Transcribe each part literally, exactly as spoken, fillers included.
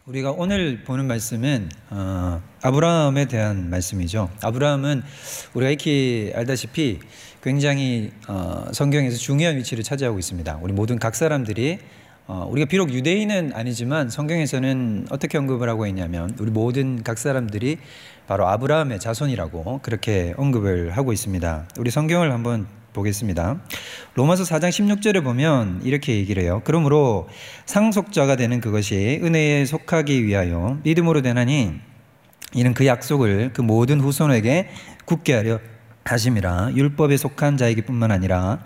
우리가 오늘 보는 말씀은 어, 아브라함에 대한 말씀이죠. 아브라함은 우리가 익히 알다시피 굉장히 어, 성경에서 중요한 위치를 차지하고 있습니다. 우리 모든 각 사람들이 어, 우리가 비록 유대인은 아니지만 성경에서는 어떻게 언급을 하고 있냐면 우리 모든 각 사람들이 바로 아브라함의 자손이라고 그렇게 언급을 하고 있습니다. 우리 성경을 한번 보겠습니다. 로마서 사 장 십육 절에 보면 이렇게 얘기를 해요. 그러므로 상속자가 되는 그것이 은혜에 속하기 위하여 믿음으로 되나니 이는 그 약속을 그 모든 후손에게 굳게 하려 하심이라. 율법에 속한 자에게 뿐만 아니라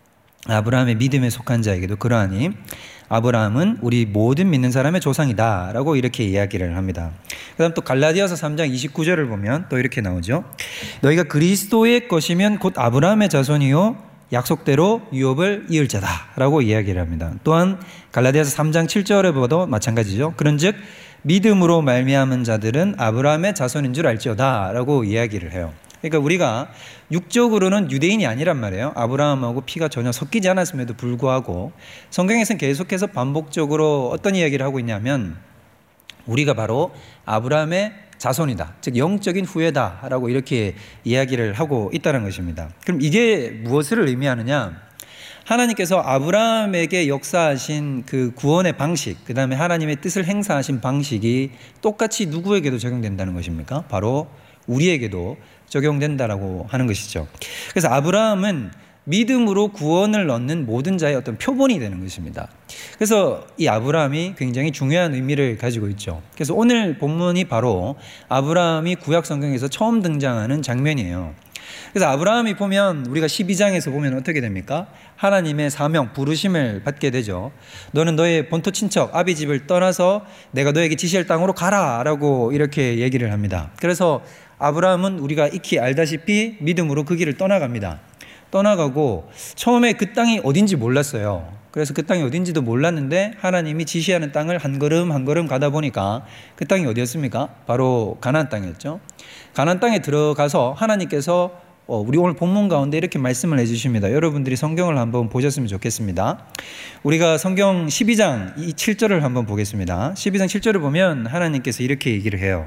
아브라함의 믿음에 속한 자에게도 그러하니 아브라함은 우리 모든 믿는 사람의 조상이다 라고 이렇게 이야기를 합니다. 그 다음 또 갈라디아서 삼 장 이십구 절을 보면 또 이렇게 나오죠. 너희가 그리스도의 것이면 곧 아브라함의 자손이요 약속대로 유업을 이을 자다 라고 이야기를 합니다. 또한 갈라디아서 삼 장 칠 절에 봐도 마찬가지죠. 그런즉 믿음으로 말미암은 자들은 아브라함의 자손인 줄 알지어다 라고 이야기를 해요. 그러니까 우리가 육적으로는 유대인이 아니란 말이에요. 아브라함하고 피가 전혀 섞이지 않았음에도 불구하고 성경에서는 계속해서 반복적으로 어떤 이야기를 하고 있냐면 우리가 바로 아브라함의 자손이다, 즉 영적인 후예다라고 이렇게 이야기를 하고 있다는 것입니다. 그럼 이게 무엇을 의미하느냐? 하나님께서 아브라함에게 역사하신 그 구원의 방식, 그 다음에 하나님의 뜻을 행사하신 방식이 똑같이 누구에게도 적용된다는 것입니까? 바로 우리에게도 적용된다라고 하는 것이죠. 그래서 아브라함은 믿음으로 구원을 얻는 모든 자의 어떤 표본이 되는 것입니다. 그래서 이 아브라함이 굉장히 중요한 의미를 가지고 있죠. 그래서 오늘 본문이 바로 아브라함이 구약 성경에서 처음 등장하는 장면이에요. 그래서 아브라함이 보면 우리가 십이 장에서 보면 어떻게 됩니까? 하나님의 사명, 부르심을 받게 되죠. 너는 너의 본토 친척 아비 집을 떠나서 내가 너에게 지시할 땅으로 가라 라고 이렇게 얘기를 합니다. 그래서 아브라함은 우리가 익히 알다시피 믿음으로 그 길을 떠나갑니다. 떠나가고 처음에 그 땅이 어딘지 몰랐어요. 그래서 그 땅이 어딘지도 몰랐는데 하나님이 지시하는 땅을 한 걸음 한 걸음 가다 보니까 그 땅이 어디였습니까? 바로 가나안 땅이었죠. 가나안 땅에 들어가서 하나님께서 우리 오늘 본문 가운데 이렇게 말씀을 해주십니다. 여러분들이 성경을 한번 보셨으면 좋겠습니다. 우리가 성경 십이 장 칠 절을 한번 보겠습니다. 십이 장 칠 절을 보면 하나님께서 이렇게 얘기를 해요.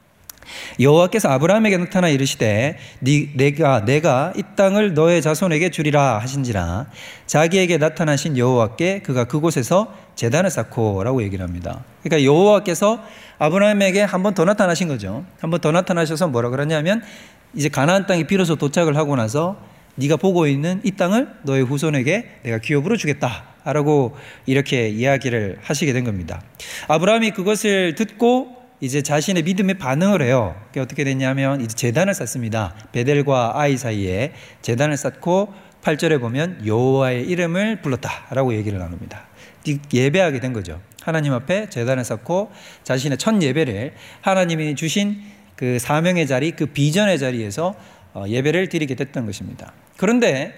여호와께서 아브라함에게 나타나 이르시되 네, 내가 내가 이 땅을 너의 자손에게 주리라 하신지라. 자기에게 나타나신 여호와께 그가 그곳에서 제단을 쌓고 라고 얘기를 합니다. 그러니까 여호와께서 아브라함에게 한 번 더 나타나신 거죠. 한 번 더 나타나셔서 뭐라 그러냐면 이제 가나안 땅에 비로소 도착을 하고 나서 네가 보고 있는 이 땅을 너의 후손에게 내가 기업으로 주겠다 라고 이렇게 이야기를 하시게 된 겁니다. 아브라함이 그것을 듣고 이제 자신의 믿음에 반응을 해요. 그게 어떻게 됐냐면 이제 제단을 쌓습니다. 베델과 아이 사이에 제단을 쌓고 팔 절에 보면 여호와의 이름을 불렀다라고 얘기를 나눕니다. 예배하게 된 거죠. 하나님 앞에 제단을 쌓고 자신의 첫 예배를 하나님이 주신 그 사명의 자리, 그 비전의 자리에서 예배를 드리게 됐던 것입니다. 그런데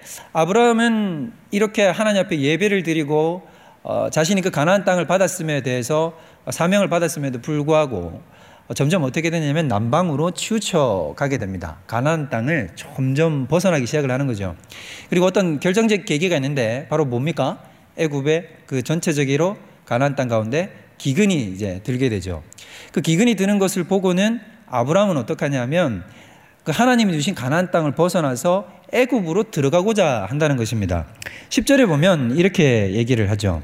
아브라함은 이렇게 하나님 앞에 예배를 드리고 어, 자신이 그 가나안 땅을 받았음에 대해서 사명을 받았음에도 불구하고 점점 어떻게 되냐면 남방으로 치우쳐 가게 됩니다. 가나안 땅을 점점 벗어나기 시작을 하는 거죠. 그리고 어떤 결정적 계기가 있는데 바로 뭡니까? 애굽의 그 전체적으로 가나안 땅 가운데 기근이 이제 들게 되죠. 그 기근이 드는 것을 보고는 아브라함은 어떻게 하냐면 그 하나님이 주신 가나안 땅을 벗어나서 애굽으로 들어가고자 한다는 것입니다. 십 절에 보면 이렇게 얘기를 하죠.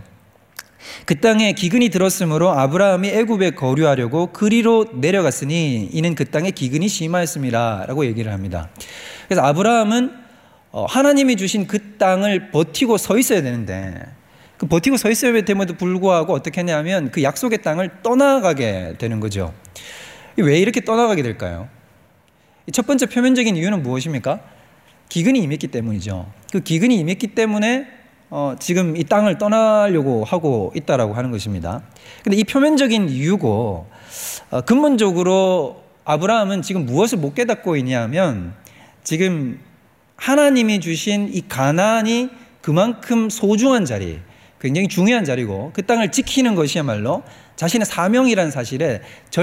그 땅에 기근이 들었으므로 아브라함이 애굽에 거류하려고 그리로 내려갔으니 이는 그 땅에 기근이 심하였음이라 라고 얘기를 합니다. 그래서 아브라함은 하나님이 주신 그 땅을 버티고 서 있어야 되는데 그 버티고 서 있어야 됨에도 불구하고 어떻게 했냐면 그 약속의 땅을 떠나가게 되는 거죠. 왜 이렇게 떠나가게 될까요? 첫 번째 표면적인 이유는 무엇입니까? 기근이 임했기 때문이죠. 그 기근이 임했기 때문에 어, 지금 이 땅을 떠나려고 하고 있다라고 하는 것입니다. 근데 이 표면적인 이유고 어, 근본적으로 아브라함은 지금 무엇을 못 깨닫고 있냐면 지금 하나님이 주신 이 가나안이 그만큼 소중한 자리, 굉장히 중요한 자리고 그 땅을 지키는 것이야말로 자신의 사명이라는 사실에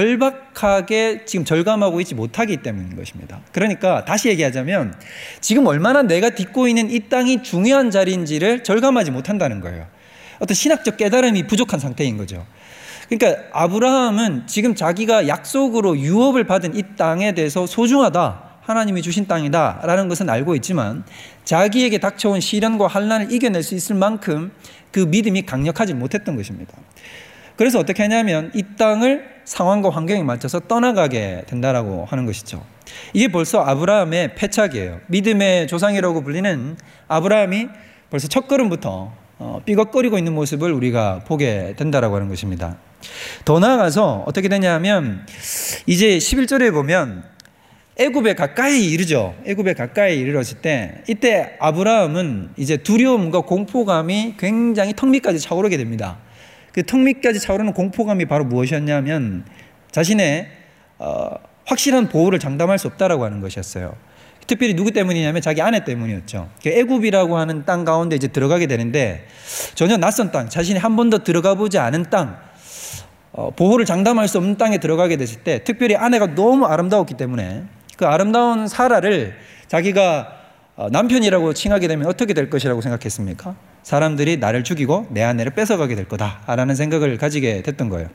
절박하게 지금 절감하고 있지 못하기 때문인 것입니다. 그러니까 다시 얘기하자면 지금 얼마나 내가 딛고 있는 이 땅이 중요한 자리인지를 절감하지 못한다는 거예요. 어떤 신학적 깨달음이 부족한 상태인 거죠. 그러니까 아브라함은 지금 자기가 약속으로 유업을 받은 이 땅에 대해서 소중하다, 하나님이 주신 땅이다 라는 것은 알고 있지만 자기에게 닥쳐온 시련과 환난을 이겨낼 수 있을 만큼 그 믿음이 강력하지 못했던 것입니다. 그래서 어떻게 하냐면 이 땅을 상황과 환경에 맞춰서 떠나가게 된다라고 하는 것이죠. 이게 벌써 아브라함의 패착이에요. 믿음의 조상이라고 불리는 아브라함이 벌써 첫 걸음부터 어, 삐걱거리고 있는 모습을 우리가 보게 된다라고 하는 것입니다. 더 나아가서 어떻게 되냐면 이제 십일 절에 보면 애굽에 가까이 이르죠. 애굽에 가까이 이르렀을 때 이때 아브라함은 이제 두려움과 공포감이 굉장히 턱 밑까지 차오르게 됩니다. 그 턱 밑까지 차오르는 공포감이 바로 무엇이었냐면 자신의 어, 확실한 보호를 장담할 수 없다라고 하는 것이었어요. 특별히 누구 때문이냐면 자기 아내 때문이었죠. 애굽이라고 하는 땅 가운데 이제 들어가게 되는데 전혀 낯선 땅, 자신이 한 번도 들어가 보지 않은 땅, 어, 보호를 장담할 수 없는 땅에 들어가게 됐을 때 특별히 아내가 너무 아름다웠기 때문에 그 아름다운 사라를 자기가 어, 남편이라고 칭하게 되면 어떻게 될 것이라고 생각했습니까? 사람들이 나를 죽이고 내 아내를 뺏어가게 될 거다라는 생각을 가지게 됐던 거예요.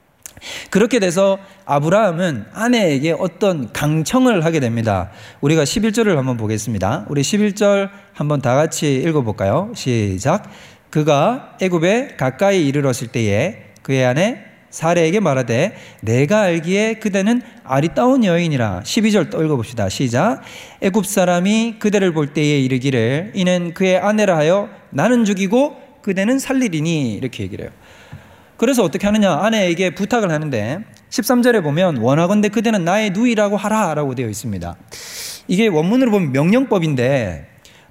그렇게 돼서 아브라함은 아내에게 어떤 강청을 하게 됩니다. 우리가 십일 절을 한번 보겠습니다. 우리 십일 절 한번 다 같이 읽어볼까요? 시작. 그가 애굽에 가까이 이르렀을 때에 그의 아내 사레에게 말하되 내가 알기에 그대는 아리따운 여인이라. 십이 절 또 읽어봅시다. 시작. 애굽 사람이 그대를 볼 때에 이르기를 이는 그의 아내라 하여 나는 죽이고 그대는 살리리니. 이렇게 얘기를 해요. 그래서 어떻게 하느냐, 아내에게 부탁을 하는데 십삼 절에 보면 원하건대 그대는 나의 누이라고 하라 라고 되어 있습니다. 이게 원문으로 보면 명령법인데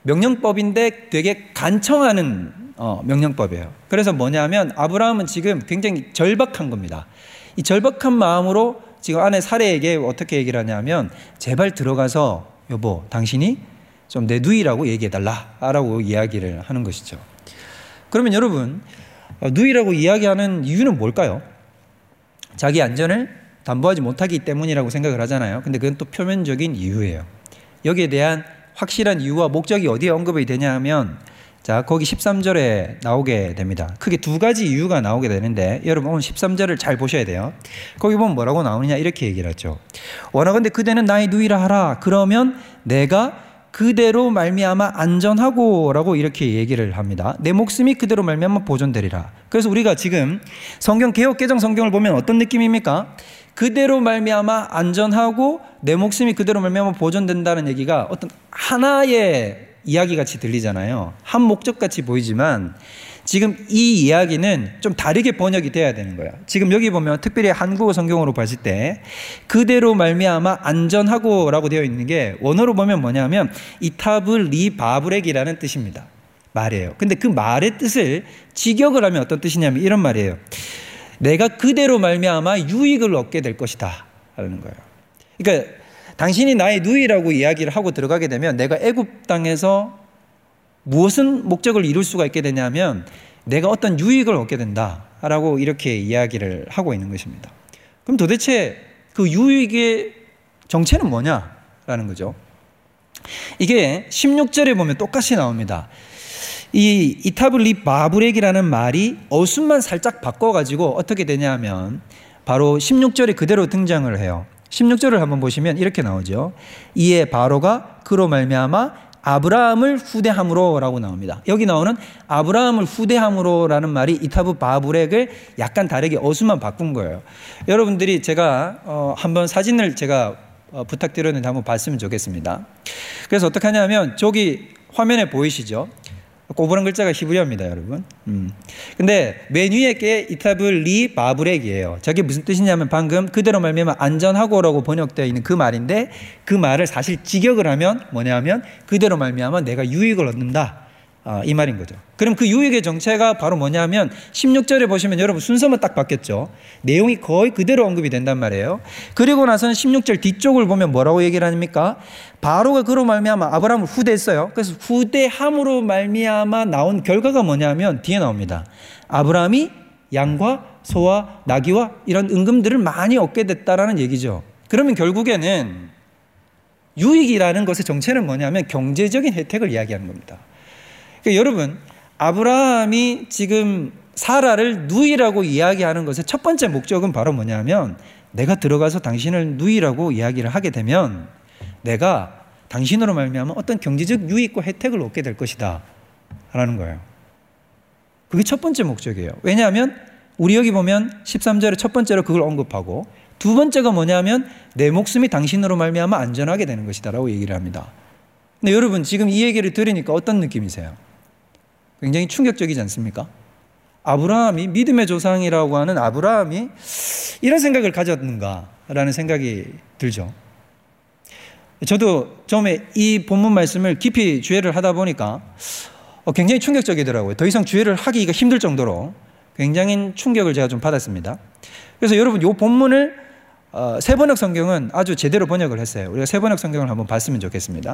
명령법인데 되게 간청하는 어, 명령법이에요. 그래서 뭐냐면 아브라함은 지금 굉장히 절박한 겁니다. 이 절박한 마음으로 지금 아내 사레에게 어떻게 얘기를 하냐면 제발 들어가서 여보 당신이 좀 내 누이라고 얘기해달라 라고 이야기를 하는 것이죠. 그러면 여러분 누이라고 이야기하는 이유는 뭘까요? 자기 안전을 담보하지 못하기 때문이라고 생각을 하잖아요. 근데 그건 또 표면적인 이유예요. 여기에 대한 확실한 이유와 목적이 어디에 언급이 되냐 하면 자 거기 십삼 절에 나오게 됩니다. 크게 두 가지 이유가 나오게 되는데 여러분 오늘 십삼 절을 잘 보셔야 돼요. 거기 보면 뭐라고 나오느냐 이렇게 얘기를 하죠. 원하건대 그대는 나의 누이라 하라. 그러면 내가 그대로 말미암아 안전하고 라고 이렇게 얘기를 합니다. 내 목숨이 그대로 말미암아 보존되리라. 그래서 우리가 지금 성경 개역 개정 성경을 보면 어떤 느낌입니까? 그대로 말미암아 안전하고 내 목숨이 그대로 말미암아 보존된다는 얘기가 어떤 하나의 이야기같이 들리잖아요. 한 목적같이 보이지만 지금 이 이야기는 좀 다르게 번역이 돼야 되는 거예요. 지금 여기 보면 특별히 한국어 성경으로 봤을 때 그대로 말미암아 안전하고 라고 되어 있는 게 원어로 보면 뭐냐면 이타블 리 바브렉이라는 뜻입니다. 말이에요. 근데 그 말의 뜻을 직역을 하면 어떤 뜻이냐면 이런 말이에요. 내가 그대로 말미암아 유익을 얻게 될 것이다 라는 거예요. 그러니까 당신이 나의 누이라고 이야기를 하고 들어가게 되면 내가 애굽 땅에서 무엇은 목적을 이룰 수가 있게 되냐면 내가 어떤 유익을 얻게 된다라고 이렇게 이야기를 하고 있는 것입니다. 그럼 도대체 그 유익의 정체는 뭐냐라는 거죠. 이게 십육 절에 보면 똑같이 나옵니다. 이 이타블리 바브렉이라는 말이 어순만 살짝 바꿔가지고 어떻게 되냐면 바로 십육 절에 그대로 등장을 해요. 십육 절을 한번 보시면 이렇게 나오죠. 이에 바로가 그로 말미암아 아브라함을 후대함으로 라고 나옵니다. 여기 나오는 아브라함을 후대함으로 라는 말이 이타브 바브렉을 약간 다르게 어수만 바꾼 거예요. 여러분들이 제가 어 한번 사진을 제가 어 부탁드렸는데 한번 봤으면 좋겠습니다. 그래서 어떻게 하냐면 저기 화면에 보이시죠? 꼬부랑 글자가 히브리어입니다, 여러분. 음. 근데 맨 위에 게 이타블 리 바브렉이에요. 저게 무슨 뜻이냐면 방금 그대로 말미암아 안전하고라고 번역되어 있는 그 말인데 그 말을 사실 직역을 하면 뭐냐면 그대로 말미암아 내가 유익을 얻는다. 아, 이 말인 거죠. 그럼 그 유익의 정체가 바로 뭐냐면 십육 절에 보시면 여러분 순서만 딱 바뀌었죠. 내용이 거의 그대로 언급이 된단 말이에요. 그리고 나서는 십육 절 뒤쪽을 보면 뭐라고 얘기를 합니까? 바로가 그로 말미암아 아브라함을 후대했어요. 그래서 후대함으로 말미암아 나온 결과가 뭐냐면 뒤에 나옵니다. 아브라함이 양과 소와 나귀와 이런 은금들을 많이 얻게 됐다라는 얘기죠. 그러면 결국에는 유익이라는 것의 정체는 뭐냐면 경제적인 혜택을 이야기하는 겁니다. 그러니까 여러분 아브라함이 지금 사라를 누이라고 이야기하는 것의 첫 번째 목적은 바로 뭐냐면 내가 들어가서 당신을 누이라고 이야기를 하게 되면 내가 당신으로 말미암아 어떤 경제적 유익과 혜택을 얻게 될 것이다 라는 거예요. 그게 첫 번째 목적이에요. 왜냐하면 우리 여기 보면 십삼 절에 첫 번째로 그걸 언급하고 두 번째가 뭐냐면 내 목숨이 당신으로 말미암아 안전하게 되는 것이다 라고 얘기를 합니다. 근데 여러분 지금 이 얘기를 들으니까 어떤 느낌이세요? 굉장히 충격적이지 않습니까? 아브라함이 믿음의 조상이라고 하는 아브라함이 이런 생각을 가졌는가라는 생각이 들죠. 저도 처음에 이 본문 말씀을 깊이 주의를 하다 보니까 굉장히 충격적이더라고요. 더 이상 주의를 하기가 힘들 정도로 굉장히 충격을 제가 좀 받았습니다. 그래서 여러분 이 본문을 어, 세번역 성경은 아주 제대로 번역을 했어요. 우리가 세번역 성경을 한번 봤으면 좋겠습니다.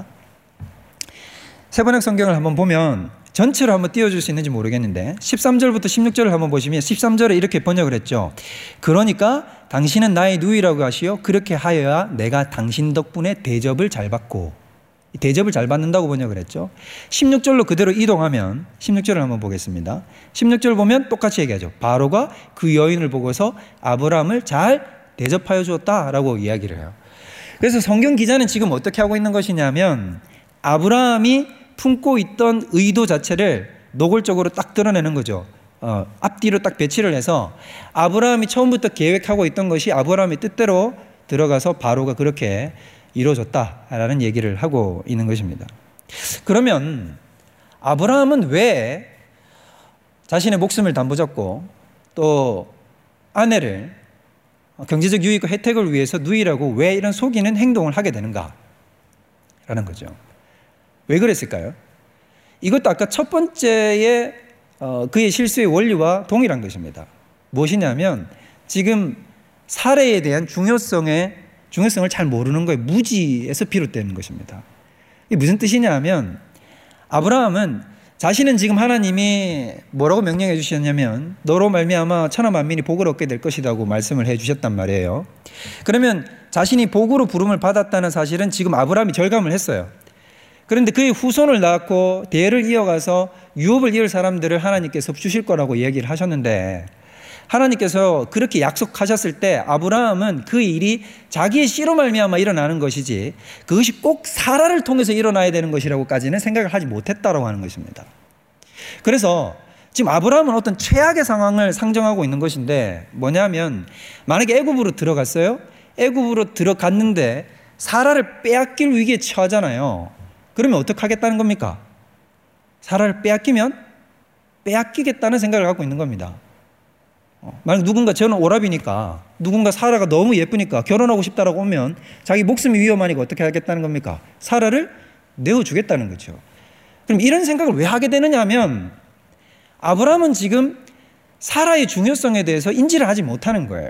세번역 성경을 한번 보면 전체로 한번 띄워줄 수 있는지 모르겠는데 십삼 절부터 십육 절을 한번 보시면 십삼 절에 이렇게 번역을 했죠. 그러니까 당신은 나의 누이라고 하시오. 그렇게 하여야 내가 당신 덕분에 대접을 잘 받고, 대접을 잘 받는다고 번역을 했죠. 십육 절로 그대로 이동하면 십육 절을 한번 보겠습니다. 십육 절 보면 똑같이 얘기하죠. 바로가 그 여인을 보고서 아브라함을 잘 대접하여 주었다라고 이야기를 해요. 그래서 성경 기자는 지금 어떻게 하고 있는 것이냐면 아브라함이 품고 있던 의도 자체를 노골적으로 딱 드러내는 거죠. 어, 앞뒤로 딱 배치를 해서 아브라함이 처음부터 계획하고 있던 것이 아브라함의 뜻대로 들어가서 바로가 그렇게 이루어졌다라는 얘기를 하고 있는 것입니다. 그러면 아브라함은 왜 자신의 목숨을 담보잡고 또 아내를 경제적 유익과 혜택을 위해서 누이라고 왜 이런 속이는 행동을 하게 되는가라는 거죠. 왜 그랬을까요? 이것도 아까 첫 번째의 어, 그의 실수의 원리와 동일한 것입니다. 무엇이냐면 지금 사례에 대한 중요성의, 중요성을 잘 모르는 거에 무지에서 비롯되는 것입니다. 이게 무슨 뜻이냐 하면 아브라함은 자신은 지금 하나님이 뭐라고 명령해 주셨냐면 너로 말미암아 천하 만민이 복을 얻게 될 것이라고 말씀을 해 주셨단 말이에요. 그러면 자신이 복으로 부름을 받았다는 사실은 지금 아브라함이 절감을 했어요. 그런데 그의 후손을 낳고 대를 이어가서 유업을 이을 사람들을 하나님께서 주실 거라고 얘기를 하셨는데 하나님께서 그렇게 약속하셨을 때 아브라함은 그 일이 자기의 씨로 말미암아 일어나는 것이지 그것이 꼭 사라를 통해서 일어나야 되는 것이라고까지는 생각을 하지 못했다고 하는 것입니다. 그래서 지금 아브라함은 어떤 최악의 상황을 상정하고 있는 것인데 뭐냐면 만약에 애굽으로 들어갔어요. 애굽으로 들어갔는데 사라를 빼앗길 위기에 처하잖아요. 그러면 어떻게 하겠다는 겁니까? 사라를 빼앗기면 빼앗기겠다는 생각을 갖고 있는 겁니다. 어, 만약 누군가 저는 오랍이니까 누군가 사라가 너무 예쁘니까 결혼하고 싶다라고 오면 자기 목숨이 위험하니까 어떻게 하겠다는 겁니까? 사라를 내어주겠다는 거죠. 그럼 이런 생각을 왜 하게 되느냐 하면 아브라함은 지금 사라의 중요성에 대해서 인지를 하지 못하는 거예요.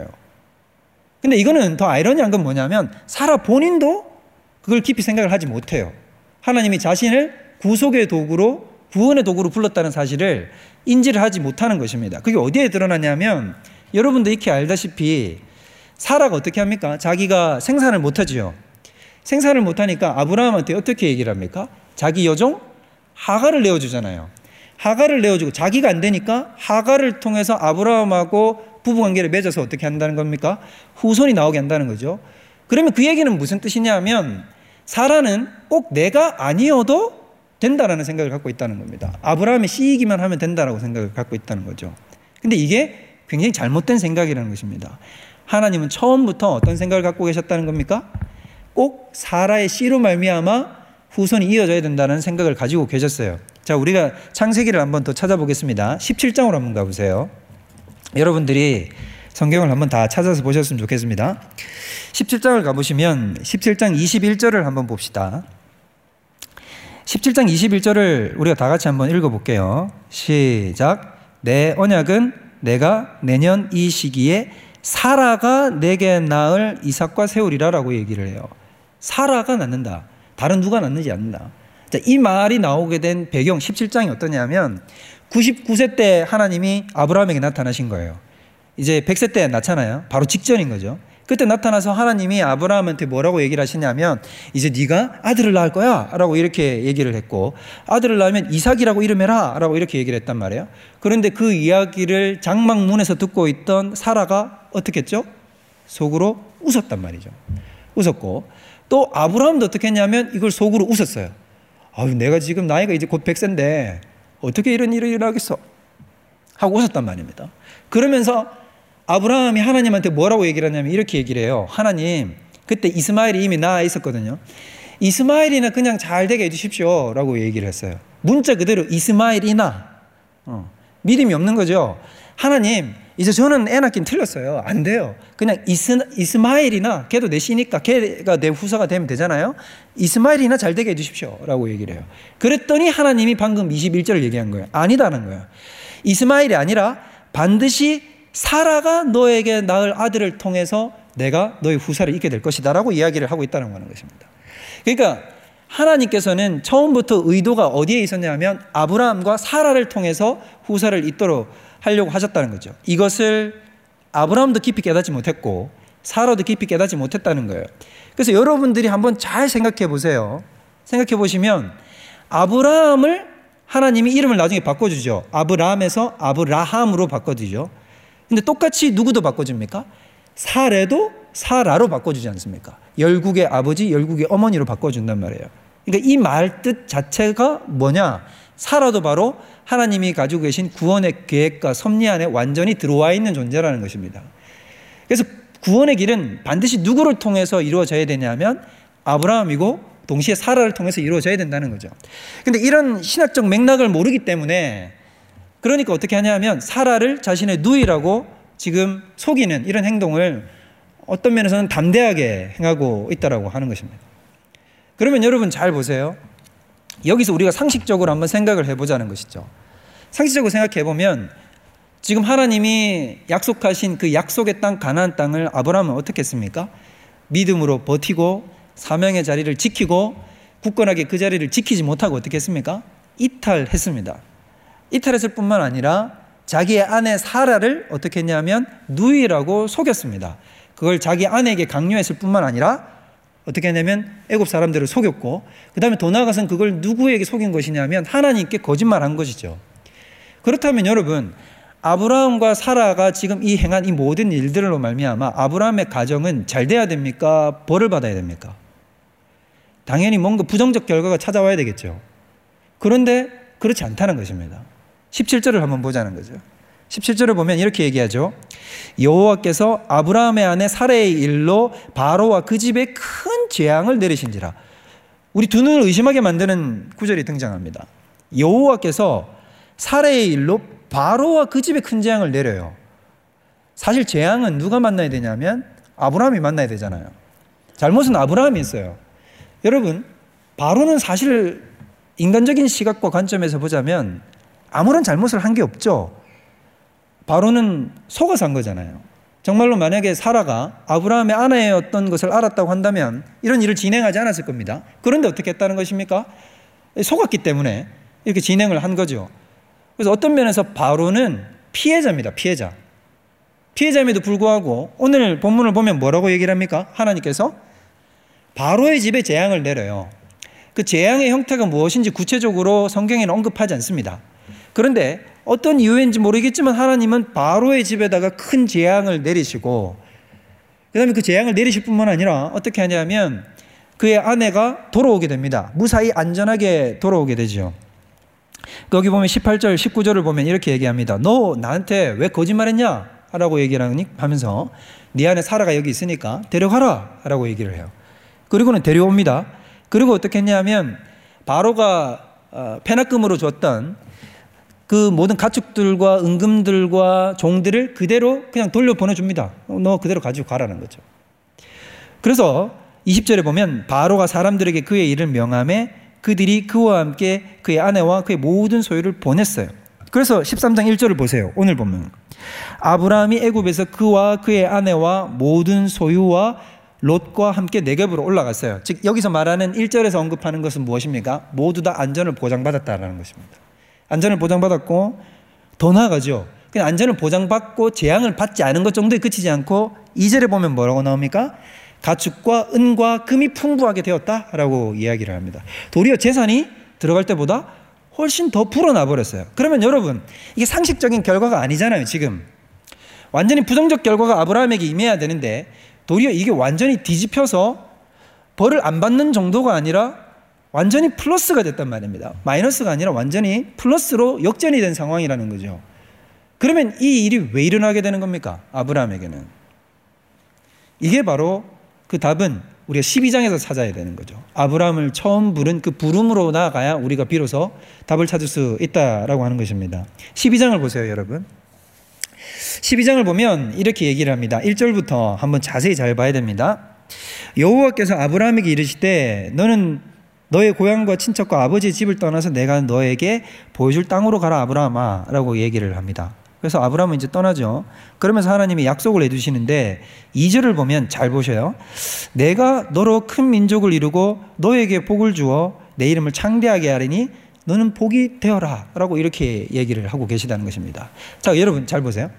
근데 이거는 더 아이러니한 건 뭐냐면 사라 본인도 그걸 깊이 생각을 하지 못해요. 하나님이 자신을 구속의 도구로, 구원의 도구로 불렀다는 사실을 인지를 하지 못하는 것입니다. 그게 어디에 드러나냐면 여러분도 익히 알다시피 사라가 어떻게 합니까? 자기가 생산을 못하지요. 생산을 못하니까 아브라함한테 어떻게 얘기를 합니까? 자기 여종 하갈을 내어주잖아요. 하갈을 내어주고 자기가 안 되니까 하갈을 통해서 아브라함하고 부부관계를 맺어서 어떻게 한다는 겁니까? 후손이 나오게 한다는 거죠. 그러면 그 얘기는 무슨 뜻이냐 하면 사라는 꼭 내가 아니어도 된다라는 생각을 갖고 있다는 겁니다. 아브라함이 씨이기만 하면 된다라고 생각을 갖고 있다는 거죠. 근데 이게 굉장히 잘못된 생각이라는 것입니다. 하나님은 처음부터 어떤 생각을 갖고 계셨다는 겁니까? 꼭 사라의 씨로 말미암아 후손이 이어져야 된다는 생각을 가지고 계셨어요. 자, 우리가 창세기를 한번 더 찾아보겠습니다. 십칠 장으로 한번 가보세요. 여러분들이 성경을 한번 다 찾아서 보셨으면 좋겠습니다. 십칠 장을 가보시면 십칠 장 이십일 절을 한번 봅시다. 십칠 장 이십일 절을 우리가 다 같이 한번 읽어볼게요. 시작. 내 언약은 내가 내년 이 시기에 사라가 내게 낳을 이삭과 세우리라 라고 얘기를 해요. 사라가 낳는다. 다른 누가 낳는지 않는다. 자, 이 말이 나오게 된 배경 십칠 장이 어떠냐면 구십구 세 때 하나님이 아브라함에게 나타나신 거예요. 이제 백 세 때 낳잖아요. 바로 직전인 거죠. 그때 나타나서 하나님이 아브라함한테 뭐라고 얘기를 하시냐면 이제 네가 아들을 낳을 거야 라고 이렇게 얘기를 했고, 아들을 낳으면 이삭이라고 이름해라 라고 이렇게 얘기를 했단 말이에요. 그런데 그 이야기를 장막문에서 듣고 있던 사라가 어떻게 했죠? 속으로 웃었단 말이죠. 웃었고, 또 아브라함도 어떻게 했냐면 이걸 속으로 웃었어요. 아유, 내가 지금 나이가 이제 곧 백 세인데 어떻게 이런 일이 일어나겠어 하고 웃었단 말입니다. 그러면서 아브라함이 하나님한테 뭐라고 얘기를 하냐면 이렇게 얘기를 해요. 하나님, 그때 이스마엘이 이미 나아 있었거든요. 이스마엘이나 그냥 잘 되게 해주십시오 라고 얘기를 했어요. 문자 그대로 이스마엘이나. 어, 믿음이 없는 거죠. 하나님, 이제 저는 애 낳긴 틀렸어요. 안 돼요. 그냥 이스, 이스마엘이나, 걔도 내 씨니까 걔가 내 후사가 되면 되잖아요. 이스마엘이나 잘 되게 해주십시오 라고 얘기를 해요. 그랬더니 하나님이 방금 이십일 절을 얘기한 거예요. 아니다는 거예요. 이스마엘이 아니라 반드시 사라가 너에게 낳을 아들을 통해서 내가 너의 후사를 잇게 될 것이다 라고 이야기를 하고 있다는 거는 것입니다. 그러니까 하나님께서는 처음부터 의도가 어디에 있었냐면 아브라함과 사라를 통해서 후사를 잇도록 하려고 하셨다는 거죠. 이것을 아브라함도 깊이 깨닫지 못했고 사라도 깊이 깨닫지 못했다는 거예요. 그래서 여러분들이 한번 잘 생각해 보세요. 생각해 보시면 아브라함을 하나님이 이름을 나중에 바꿔주죠. 아브라함에서 아브라함으로 바꿔주죠. 근데 똑같이 누구도 바꿔줍니까? 사례도 사라로 바꿔주지 않습니까? 열국의 아버지, 열국의 어머니로 바꿔준단 말이에요. 그러니까 이 말 뜻 자체가 뭐냐? 사라도 바로 하나님이 가지고 계신 구원의 계획과 섭리 안에 완전히 들어와 있는 존재라는 것입니다. 그래서 구원의 길은 반드시 누구를 통해서 이루어져야 되냐면 아브라함이고 동시에 사라를 통해서 이루어져야 된다는 거죠. 근데 이런 신학적 맥락을 모르기 때문에, 그러니까 어떻게 하냐면 사라를 자신의 누이라고 지금 속이는 이런 행동을 어떤 면에서는 담대하게 행하고 있다라고 하는 것입니다. 그러면 여러분 잘 보세요. 여기서 우리가 상식적으로 한번 생각을 해보자는 것이죠. 상식적으로 생각해보면 지금 하나님이 약속하신 그 약속의 땅 가나안 땅을 아브라함은 어떻게 했습니까? 믿음으로 버티고 사명의 자리를 지키고 굳건하게 그 자리를 지키지 못하고 어떻게 했습니까? 이탈했습니다. 이탈했을 뿐만 아니라 자기의 아내 사라를 어떻게 했냐면 누이라고 속였습니다. 그걸 자기 아내에게 강요했을 뿐만 아니라 어떻게 했냐면 애굽 사람들을 속였고, 그 다음에 더 나아가서는 그걸 누구에게 속인 것이냐면 하나님께 거짓말한 것이죠. 그렇다면 여러분, 아브라함과 사라가 지금 이 행한 이 모든 일들로 말미암아 아브라함의 가정은 잘 돼야 됩니까? 벌을 받아야 됩니까? 당연히 뭔가 부정적 결과가 찾아와야 되겠죠. 그런데 그렇지 않다는 것입니다. 십칠 절을 한번 보자는 거죠. 십칠 절을 보면 이렇게 얘기하죠. 여호와께서 아브라함의 아내 사라의 일로 바로와 그 집에 큰 재앙을 내리신지라. 우리 두 눈을 의심하게 만드는 구절이 등장합니다. 여호와께서 사라의 일로 바로와 그 집에 큰 재앙을 내려요. 사실 재앙은 누가 만나야 되냐면 아브라함이 만나야 되잖아요. 잘못은 아브라함이 했어요. 여러분, 바로는 사실 인간적인 시각과 관점에서 보자면 아무런 잘못을 한 게 없죠. 바로는 속아서 한 거잖아요. 정말로 만약에 사라가 아브라함의 아내였던 것을 알았다고 한다면 이런 일을 진행하지 않았을 겁니다. 그런데 어떻게 했다는 것입니까? 속았기 때문에 이렇게 진행을 한 거죠. 그래서 어떤 면에서 바로는 피해자입니다. 피해자. 피해자임에도 불구하고 오늘 본문을 보면 뭐라고 얘기를 합니까? 하나님께서 바로의 집에 재앙을 내려요. 그 재앙의 형태가 무엇인지 구체적으로 성경에는 언급하지 않습니다. 그런데 어떤 이유인지 모르겠지만 하나님은 바로의 집에다가 큰 재앙을 내리시고, 그 다음에 그 재앙을 내리실 뿐만 아니라 어떻게 하냐면 그의 아내가 돌아오게 됩니다. 무사히 안전하게 돌아오게 되죠. 여기 보면 십팔 절, 십구 절을 보면 이렇게 얘기합니다. 너 나한테 왜 거짓말했냐? 라고 얘기를 하면서 네 안에 사라가 여기 있으니까 데려가라 라고 얘기를 해요. 그리고는 데려옵니다. 그리고 어떻게 했냐면 바로가 패납금으로 줬던 그 모든 가축들과 은금들과 종들을 그대로 그냥 돌려보내줍니다. 너 그대로 가지고 가라는 거죠. 그래서 이십 절에 보면 바로가 사람들에게 그의 일을 명함에 그들이 그와 함께 그의 아내와 그의 모든 소유를 보냈어요. 그래서 십삼 장 일 절을 보세요. 오늘 보면 아브라함이 애굽에서 그와 그의 아내와 모든 소유와 롯과 함께 네겝으로 올라갔어요. 즉 여기서 말하는 일 절에서 언급하는 것은 무엇입니까? 모두 다 안전을 보장받았다라는 것입니다. 안전을 보장받았고 더 나아가죠. 그냥 안전을 보장받고 재앙을 받지 않은 것 정도에 그치지 않고 이 절에 보면 뭐라고 나옵니까? 가축과 은과 금이 풍부하게 되었다라고 이야기를 합니다. 도리어 재산이 들어갈 때보다 훨씬 더 불어나 버렸어요. 그러면 여러분, 이게 상식적인 결과가 아니잖아요. 지금 완전히 부정적 결과가 아브라함에게 임해야 되는데 도리어 이게 완전히 뒤집혀서 벌을 안 받는 정도가 아니라 완전히 플러스가 됐단 말입니다. 마이너스가 아니라 완전히 플러스로 역전이 된 상황이라는 거죠. 그러면 이 일이 왜 일어나게 되는 겁니까? 아브라함에게는. 이게 바로 그 답은 우리가 십이 장에서 찾아야 되는 거죠. 아브라함을 처음 부른 그 부름으로 나아가야 우리가 비로소 답을 찾을 수 있다라고 하는 것입니다. 십이 장을 보세요, 여러분. 십이 장을 보면 이렇게 얘기를 합니다. 일 절부터 한번 자세히 잘 봐야 됩니다. 여호와께서 아브라함에게 이르시되 너는 너의 고향과 친척과 아버지의 집을 떠나서 내가 너에게 보여줄 땅으로 가라 아브라함아 라고 얘기를 합니다. 그래서 아브라함은 이제 떠나죠. 그러면서 하나님이 약속을 해주시는데 이 절을 보면 잘 보셔요. 내가 너로 큰 민족을 이루고 너에게 복을 주어 내 이름을 창대하게 하리니 너는 복이 되어라 라고 이렇게 얘기를 하고 계시다는 것입니다. 자, 여러분 잘 보세요.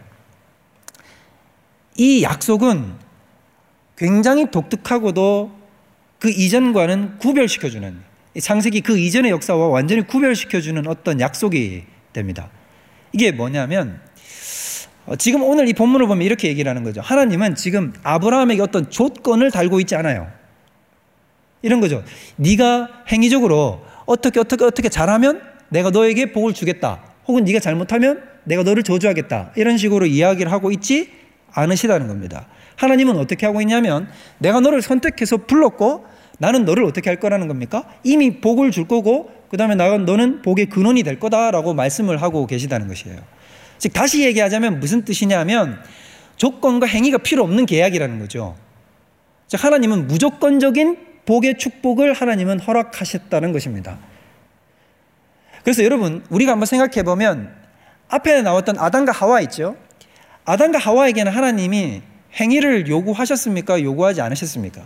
이 약속은 굉장히 독특하고도 그 이전과는 구별시켜주는, 창세기 그 이전의 역사와 완전히 구별시켜주는 어떤 약속이 됩니다. 이게 뭐냐면 지금 오늘 이 본문을 보면 이렇게 얘기를 하는 거죠. 하나님은 지금 아브라함에게 어떤 조건을 달고 있지 않아요. 이런 거죠. 네가 행위적으로 어떻게 어떻게 어떻게 잘하면 내가 너에게 복을 주겠다. 혹은 네가 잘못하면 내가 너를 저주하겠다. 이런 식으로 이야기를 하고 있지 않으시다는 겁니다. 하나님은 어떻게 하고 있냐면 내가 너를 선택해서 불렀고 나는 너를 어떻게 할 거라는 겁니까? 이미 복을 줄 거고 그 다음에 너는 복의 근원이 될 거다라고 말씀을 하고 계시다는 것이에요. 즉 다시 얘기하자면 무슨 뜻이냐면 조건과 행위가 필요 없는 계약이라는 거죠. 즉 하나님은 무조건적인 복의 축복을 하나님은 허락하셨다는 것입니다. 그래서 여러분 우리가 한번 생각해 보면 앞에 나왔던 아담과 하와 있죠. 아담과 하와에게는 하나님이 행위를 요구하셨습니까? 요구하지 않으셨습니까?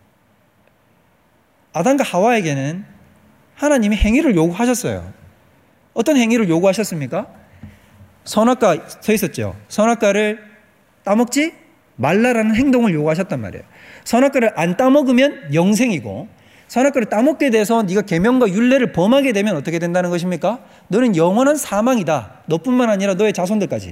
아담과 하와에게는 하나님이 행위를 요구하셨어요. 어떤 행위를 요구하셨습니까? 선악과 서 있었죠. 선악과를 따먹지 말라라는 행동을 요구하셨단 말이에요. 선악과를 안 따먹으면 영생이고 선악과를 따먹게 돼서 네가 계명과 율례를 범하게 되면 어떻게 된다는 것입니까? 너는 영원한 사망이다. 너뿐만 아니라 너의 자손들까지.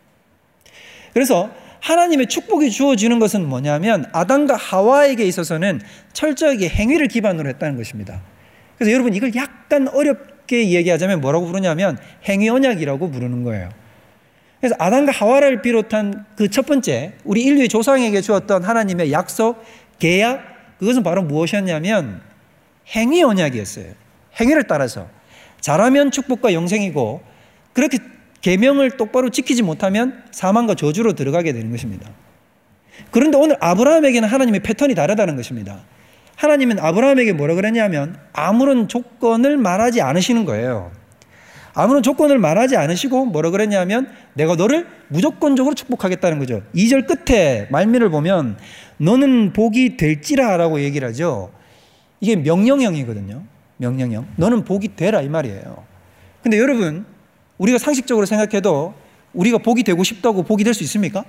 그래서 하나님의 축복이 주어지는 것은 뭐냐면 아담과 하와에게 있어서는 철저하게 행위를 기반으로 했다는 것입니다. 그래서 여러분 이걸 약간 어렵게 얘기하자면 뭐라고 부르냐면 행위 언약이라고 부르는 거예요. 그래서 아담과 하와를 비롯한 그 첫 번째 우리 인류의 조상에게 주었던 하나님의 약속, 계약, 그것은 바로 무엇이었냐면 행위 언약이었어요. 행위를 따라서 잘하면 축복과 영생이고 그렇게 계명을 똑바로 지키지 못하면 사망과 저주로 들어가게 되는 것입니다. 그런데 오늘 아브라함에게는 하나님의 패턴이 다르다는 것입니다. 하나님은 아브라함에게 뭐라 그랬냐면 아무런 조건을 말하지 않으시는 거예요. 아무런 조건을 말하지 않으시고 뭐라 그랬냐면 내가 너를 무조건적으로 축복하겠다는 거죠. 이 절 끝에 말미를 보면 너는 복이 될지라 라고 얘기를 하죠. 이게 명령형이거든요. 명령형. 너는 복이 되라 이 말이에요. 근데 여러분 우리가 상식적으로 생각해도 우리가 복이 되고 싶다고 복이 될 수 있습니까?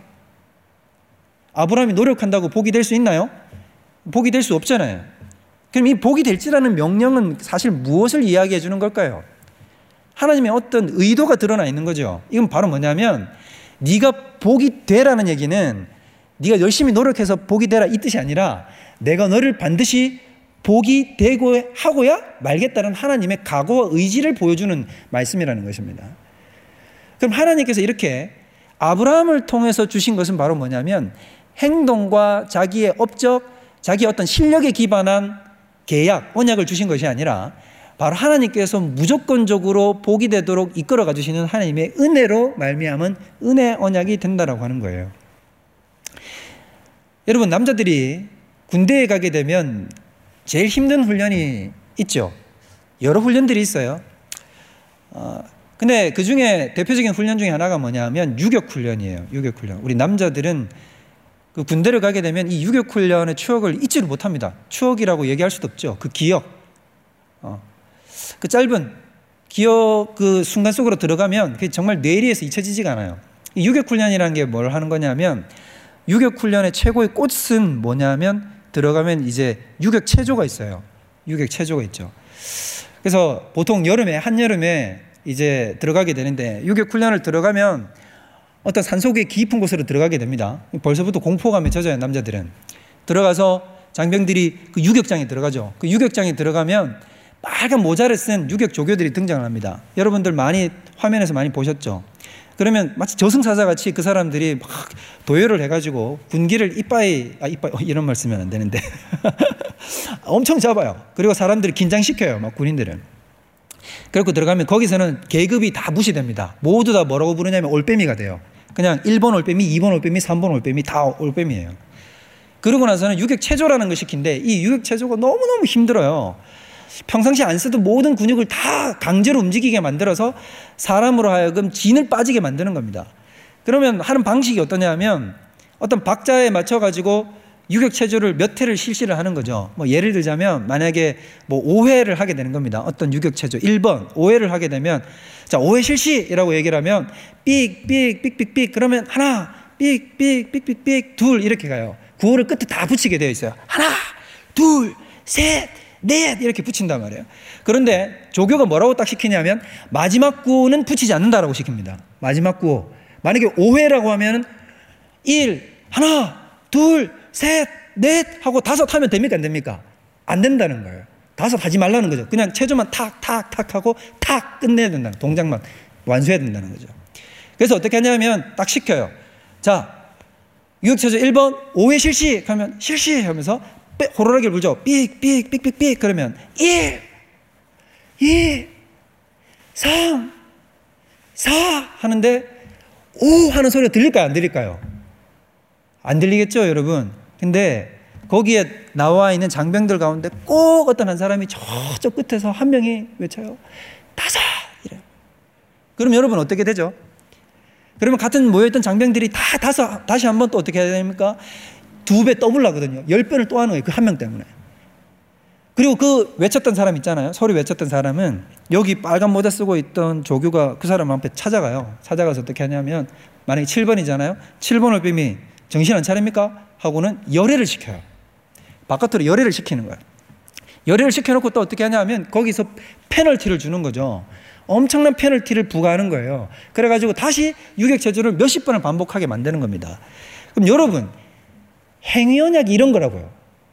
아브라함이 노력한다고 복이 될 수 있나요? 복이 될 수 없잖아요. 그럼 이 복이 될지라는 명령은 사실 무엇을 이야기해 주는 걸까요? 하나님의 어떤 의도가 드러나 있는 거죠. 이건 바로 뭐냐면 네가 복이 되라는 얘기는 네가 열심히 노력해서 복이 되라 이 뜻이 아니라 내가 너를 반드시 복이 되고 하고야 말겠다는 하나님의 각오와 의지를 보여주는 말씀이라는 것입니다. 그럼 하나님께서 이렇게 아브라함을 통해서 주신 것은 바로 뭐냐면 행동과 자기의 업적, 자기의 어떤 실력에 기반한 계약, 언약을 주신 것이 아니라 바로 하나님께서 무조건적으로 복이 되도록 이끌어가 주시는 하나님의 은혜로 말미암은 은혜 언약이 된다라고 하는 거예요. 여러분 남자들이 군대에 가게 되면 제일 힘든 훈련이 있죠. 여러 훈련들이 있어요. 어, 근데 그 중에 대표적인 훈련 중에 하나가 뭐냐면 유격 훈련이에요. 유격 훈련. 우리 남자들은 그 군대를 가게 되면 이 유격 훈련의 추억을 잊지를 못합니다. 추억이라고 얘기할 수도 없죠. 그 기억. 어. 그 짧은 기억 그 순간 속으로 들어가면 그게 정말 뇌리에서 잊혀지지가 않아요. 이 유격훈련이라는 게 뭘 하는 거냐면 유격훈련의 최고의 꽃은 뭐냐면 들어가면 이제 유격체조가 있어요. 유격체조가 있죠. 그래서 보통 여름에 한여름에 이제 들어가게 되는데 유격훈련을 들어가면 어떤 산속의 깊은 곳으로 들어가게 됩니다. 벌써부터 공포감에 젖어요. 남자들은 들어가서 장병들이 그 유격장에 들어가죠. 그 유격장에 들어가면 빨간 모자를 쓴 유격 조교들이 등장을 합니다. 여러분들 많이 화면에서 많이 보셨죠. 그러면 마치 저승사자같이 그 사람들이 막 도열을 해가지고 군기를 이빠이 아 이빠이 어, 이런 말 쓰면 안 되는데 엄청 잡아요. 그리고 사람들을 긴장시켜요. 막 군인들은. 그리고 들어가면 거기서는 계급이 다 무시됩니다. 모두 다 뭐라고 부르냐면 올빼미가 돼요. 그냥 일 번 올빼미, 이 번 올빼미, 삼 번 올빼미 다 올빼미예요. 그러고 나서는 유격체조라는 걸 시킨데 이 유격체조가 너무너무 힘들어요. 평상시 안 쓰던 모든 근육을 다 강제로 움직이게 만들어서 사람으로 하여금 진을 빠지게 만드는 겁니다. 그러면 하는 방식이 어떠냐면 어떤 박자에 맞춰가지고 유격체조를 몇 회를 실시를 하는 거죠. 뭐 예를 들자면 만약에 뭐 오 회를 하게 되는 겁니다. 어떤 유격체조 일 번 오 회를 하게 되면 자 오 회 실시라고 얘기를 하면 삑, 삑, 삑, 삑, 삑 그러면 하나, 삑, 삑, 삑, 삑, 삑 둘 이렇게 가요. 구호를 끝에 다 붙이게 되어 있어요. 하나, 둘, 셋, 넷 이렇게 붙인단 말이에요. 그런데 조교가 뭐라고 딱 시키냐면 마지막 구호는 붙이지 않는다라고 시킵니다. 마지막 구호. 만약에 오 회라고 하면 일, 하나, 둘, 셋, 넷 하고 다섯 하면 됩니까? 안 됩니까? 안 된다는 거예요. 다섯 하지 말라는 거죠. 그냥 체조만 탁, 탁, 탁 하고 탁 끝내야 된다는 동작만 완수해야 된다는 거죠. 그래서 어떻게 하냐면 딱 시켜요. 자, 유격체조 일 번 오 회 실시 하면 실시 하면서 호루라기를 불죠. 삑, 삑, 삑, 삑, 삑 그러면 일, 이, 삼, 사 하는데 오 하는 소리가 들릴까요? 안 들릴까요? 안 들리겠죠, 여러분? 근데 거기에 나와 있는 장병들 가운데 꼭 어떤 한 사람이 저쪽 끝에서 한 명이 외쳐요. 다섯! 이래요. 그럼 여러분 어떻게 되죠? 그러면 같은 모여있던 장병들이 다 다섯, 다시 한 번 또 어떻게 해야 됩니까? 두 배 더블 하거든요. 열 배를 또 하는 거예요. 그 한 명 때문에. 그리고 그 외쳤던 사람 있잖아요. 소리 외쳤던 사람은 여기 빨간 모자 쓰고 있던 조교가 그 사람 앞에 찾아가요. 찾아가서 어떻게 하냐면 만약에 칠 번이잖아요. 칠 번 올빼미 정신 안 차립니까? 하고는 열애를 시켜요. 바깥으로 열애를 시키는 거예요. 열애를 시켜놓고 또 어떻게 하냐면 거기서 페널티를 주는 거죠. 엄청난 페널티를 부과하는 거예요. 그래가지고 다시 유격체조를 몇십 번을 반복하게 만드는 겁니다. 그럼 여러분 행위언약이 이런 거라고요.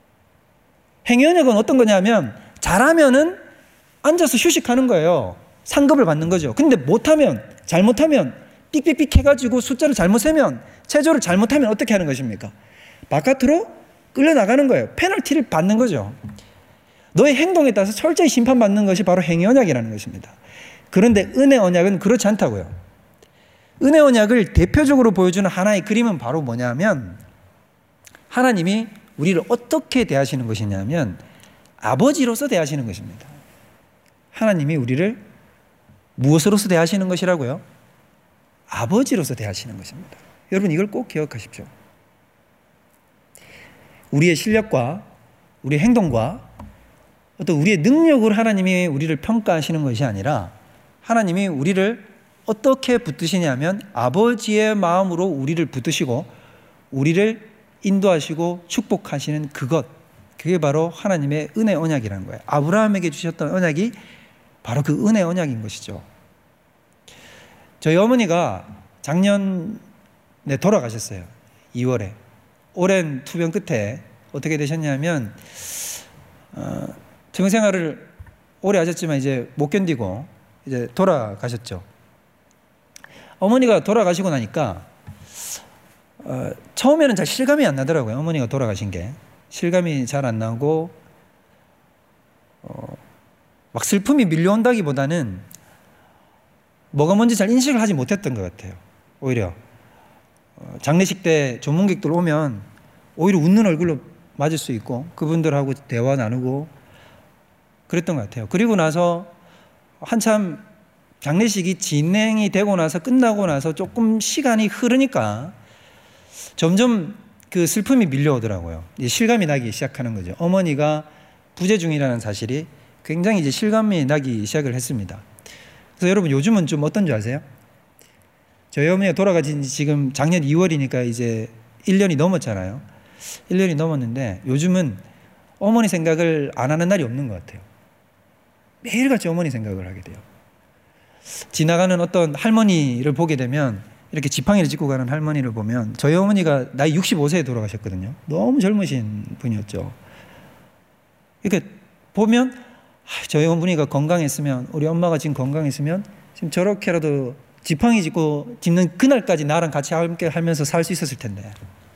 행위언약은 어떤 거냐면 잘하면은 앉아서 휴식하는 거예요. 상급을 받는 거죠. 근데 못하면 잘못하면 삑삑삑 해가지고 숫자를 잘못 세면 체조를 잘못하면 어떻게 하는 것입니까? 바깥으로 끌려나가는 거예요. 페널티를 받는 거죠. 너의 행동에 따라서 철저히 심판받는 것이 바로 행위언약이라는 것입니다. 그런데 은혜 언약은 그렇지 않다고요. 은혜 언약을 대표적으로 보여주는 하나의 그림은 바로 뭐냐면 하나님이 우리를 어떻게 대하시는 것이냐면 아버지로서 대하시는 것입니다. 하나님이 우리를 무엇으로서 대하시는 것이라고요? 아버지로서 대하시는 것입니다. 여러분 이걸 꼭 기억하십시오. 우리의 실력과 우리의 행동과 어떤 우리의 능력으로 하나님이 우리를 평가하시는 것이 아니라 하나님이 우리를 어떻게 붙드시냐면 아버지의 마음으로 우리를 붙드시고 우리를 인도하시고 축복하시는 그것, 그게 바로 하나님의 은혜 언약이라는 거예요. 아브라함에게 주셨던 언약이 바로 그 은혜 언약인 것이죠. 저희 어머니가 작년에 돌아가셨어요. 이월에. 오랜 투병 끝에 어떻게 되셨냐면 어, 투병 생활을 오래 하셨지만 이제 못 견디고 이제 돌아가셨죠. 어머니가 돌아가시고 나니까 어, 처음에는 잘 실감이 안 나더라고요. 어머니가 돌아가신 게 실감이 잘 안 나고 어, 막 슬픔이 밀려온다기보다는 뭐가 뭔지 잘 인식을 하지 못했던 것 같아요. 오히려 어, 장례식 때 조문객들 오면 오히려 웃는 얼굴로 맞을 수 있고 그분들하고 대화 나누고 그랬던 것 같아요. 그리고 나서 한참 장례식이 진행이 되고 나서 끝나고 나서 조금 시간이 흐르니까 점점 그 슬픔이 밀려오더라고요. 이제 실감이 나기 시작하는 거죠. 어머니가 부재 중이라는 사실이 굉장히 이제 실감이 나기 시작을 했습니다. 그래서 여러분 요즘은 좀 어떤 줄 아세요? 저희 어머니가 돌아가신 지 지금 작년 이월이니까 이제 일 년이 넘었잖아요. 일 년이 넘었는데 요즘은 어머니 생각을 안 하는 날이 없는 것 같아요. 매일같이 어머니 생각을 하게 돼요. 지나가는 어떤 할머니를 보게 되면 이렇게 지팡이를 짚고 가는 할머니를 보면 저희 어머니가 나이 육십오 세에 돌아가셨거든요. 너무 젊으신 분이었죠. 이렇게 보면 저희 어머니가 건강했으면, 우리 엄마가 지금 건강했으면 지금 저렇게라도 지팡이 짚고 짚는 그날까지 나랑 같이 함께 하면서 살 수 있었을 텐데,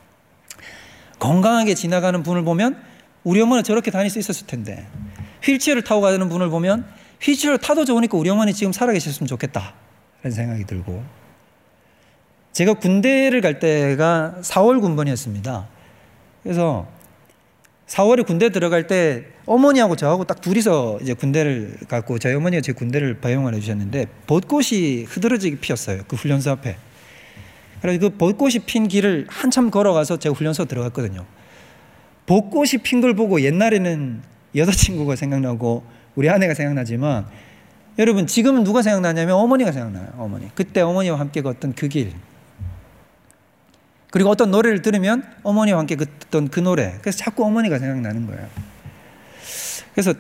건강하게 지나가는 분을 보면 우리 어머니는 저렇게 다닐 수 있었을 텐데, 휠체어를 타고 가는 분을 보면 휠체어를 타도 좋으니까 우리 어머니 지금 살아계셨으면 좋겠다 라는 생각이 들고, 제가 군대를 갈 때가 사월 군번이었습니다. 그래서 사월에 군대 들어갈 때 어머니하고 저하고 딱 둘이서 이제 군대를 갔고, 저희 어머니가 제 군대를 배용을 해주셨는데 벚꽃이 흐드러지게 피었어요. 그 훈련소 앞에. 그래서 그 벚꽃이 핀 길을 한참 걸어가서 제가 훈련소 들어갔거든요. 벚꽃이 핀 걸 보고 옛날에는 여자친구가 생각나고 우리 아내가 생각나지만, 여러분 지금은 누가 생각나냐면 어머니가 생각나요. 어머니. 그때 어머니와 함께 걷던 그 길, 그리고 어떤 노래를 들으면 어머니와 함께 걷던 그 노래, 그래서 자꾸 어머니가 생각나는 거예요. 그래서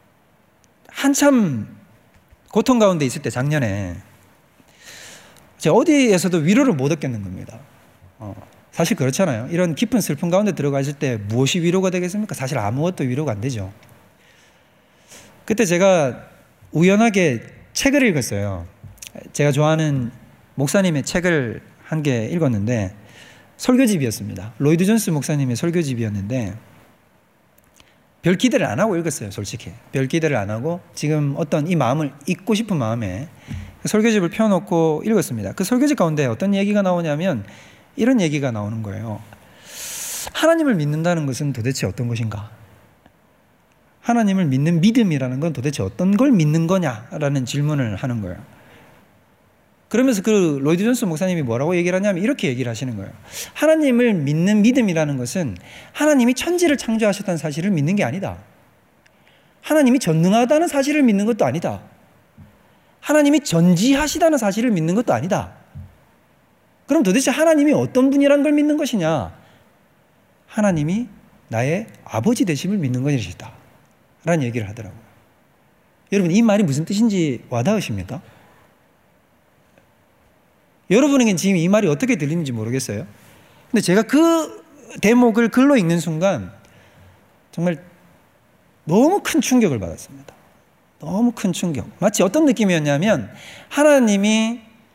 한참 고통 가운데 있을 때 작년에 제가 어디에서도 위로를 못 얻겠는 겁니다. 어, 사실 그렇잖아요. 이런 깊은 슬픔 가운데 들어가 있을 때 무엇이 위로가 되겠습니까? 사실 아무것도 위로가 안 되죠. 그때 제가 우연하게 책을 읽었어요. 제가 좋아하는 목사님의 책을 한 개 읽었는데, 설교집이었습니다. 로이드 존스 목사님의 설교집이었는데 별 기대를 안 하고 읽었어요. 솔직히 별 기대를 안 하고 지금 어떤 이 마음을 읽고 싶은 마음에 설교집을 펴놓고 읽었습니다. 그 설교집 가운데 어떤 얘기가 나오냐면 이런 얘기가 나오는 거예요. 하나님을 믿는다는 것은 도대체 어떤 것인가? 하나님을 믿는 믿음이라는 건 도대체 어떤 걸 믿는 거냐라는 질문을 하는 거예요. 그러면서 그 로이드 존스 목사님이 뭐라고 얘기를 하냐면 이렇게 얘기를 하시는 거예요. 하나님을 믿는 믿음이라는 것은 하나님이 천지를 창조하셨다는 사실을 믿는 게 아니다. 하나님이 전능하다는 사실을 믿는 것도 아니다. 하나님이 전지하시다는 사실을 믿는 것도 아니다. 그럼 도대체 하나님이 어떤 분이란 걸 믿는 것이냐? 하나님이 나의 아버지 되심을 믿는 것이다 라는 얘기를 하더라고요. 여러분 이 말이 무슨 뜻인지 와닿으십니까? 여러분에겐 지금 이 말이 어떻게 들리는지 모르겠어요. 근데 제가 그 대목을 글로 읽는 순간 정말 너무 큰 충격을 받았습니다. 너무 큰 충격. 마치 어떤 느낌이었냐면 하나님이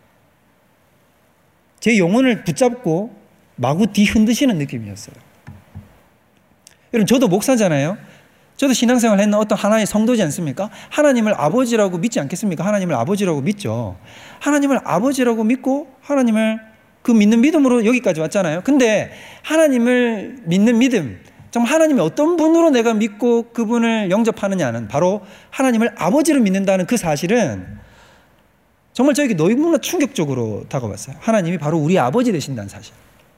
제 영혼을 붙잡고 마구 뒤흔드시는 느낌이었어요. 여러분 저도 목사잖아요. 저도 신앙생활을 했는 어떤 하나의 성도지 않습니까? 하나님을 아버지라고 믿지 않겠습니까? 하나님을 아버지라고 믿죠. 하나님을 아버지라고 믿고 하나님을 그 믿는 믿음으로 여기까지 왔잖아요. 근데 하나님을 믿는 믿음, 정말 하나님이 어떤 분으로 내가 믿고 그분을 영접하느냐는 바로 하나님을 아버지로 믿는다는 그 사실은 정말 저에게 너무나 충격적으로 다가왔어요. 하나님이 바로 우리 아버지 되신다는 사실.